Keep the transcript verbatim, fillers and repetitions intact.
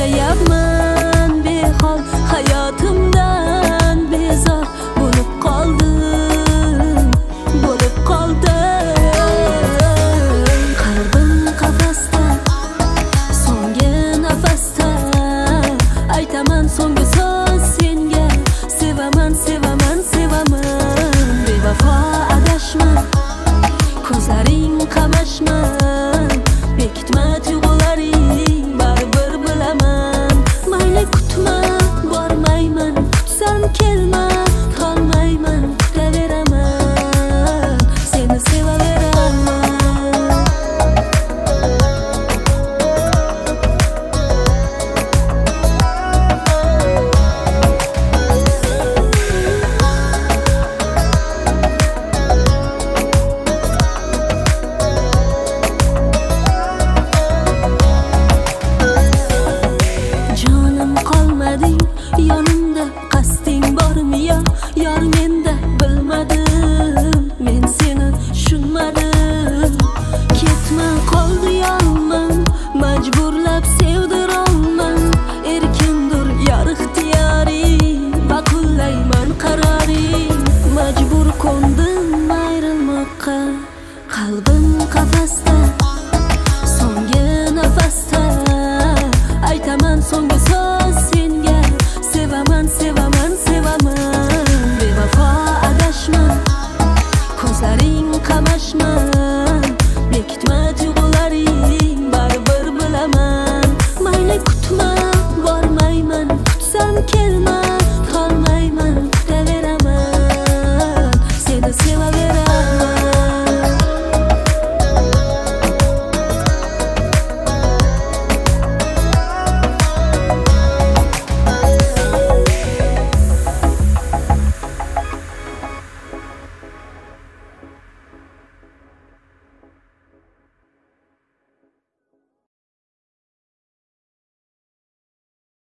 yashayapman behol, hayotimdan bezor bo'lib qoldim, bo'lib qoldim. Qalbim qafasda, so'nggi nafasda aytaman so'nggi so'z senga. Sevaman, sevaman, sevaman. Bevafo adashma, ko'zlaring qamashma, bekitma tuyg'ularing, baribir bilaman. Mayli kutma, bormayman, kutsam kelma, qolmayman, kutaveraman, seni sevaveraman. Jonim qolmading yonimda, qasding bormi yo yor menda, bilmadim men seni tushunmadim. Ketma qoldi yolman, majburlab sevdirolman. Erkindir yor ixtiyoring, baqullayman qaroring. Majbur qo'ndim ayrilmoqqa, qalbim qafasda, so'nggi nafasda aytaman so'nggi